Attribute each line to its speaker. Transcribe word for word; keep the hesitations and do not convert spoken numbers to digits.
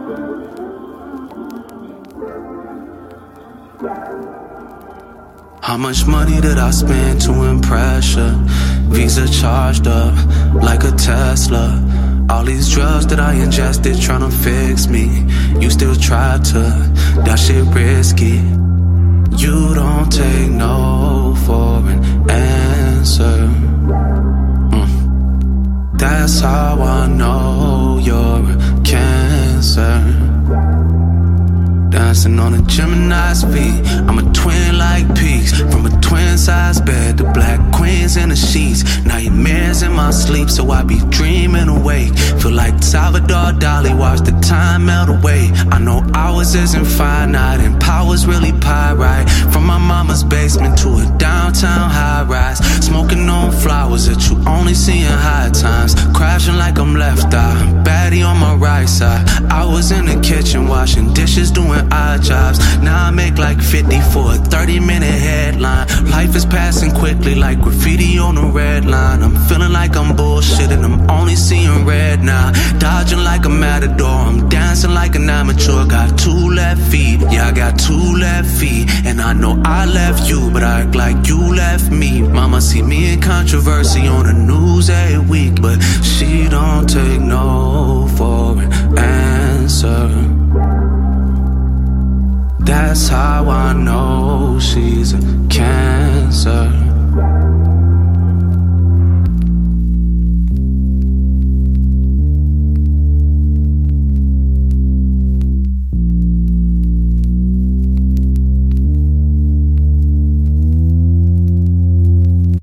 Speaker 1: How much money did I spend to impress ya? Visa charged up like a Tesla. All these drugs that I ingested tryna fix me. You still try to, that shit risky. You don't take no for an answer. mm. That's how I know you're a cancer. Dancing on a Gemini's feet. I'm a twin like peaks. From a twin size bed to black queens in the sheets. Nightmares in my sleep, so I be dreaming awake. Feel like Salvador Dali, watch the time melt away. I know hours isn't finite and power's really pyrite. From my mama's basement to a downtown high rise. Smoking on flowers that you only see in high times. Crashing like I'm left eye, baddie on my right side. I was in the kitchen washing dishes, doing odd jobs. Now I make like fifty for a thirty minute headline. Life is passing quickly like graffiti on a red line. I'm feeling like I'm bullshit and I'm only seeing red now. Dodging like a matador, I'm dancing like an amateur. Got two left feet, yeah I got two left feet. And I know I left you, but I act like you left me. Mama see me in controversy on the news every week, but she don't take no for an answer. That's how I know she's a cancer.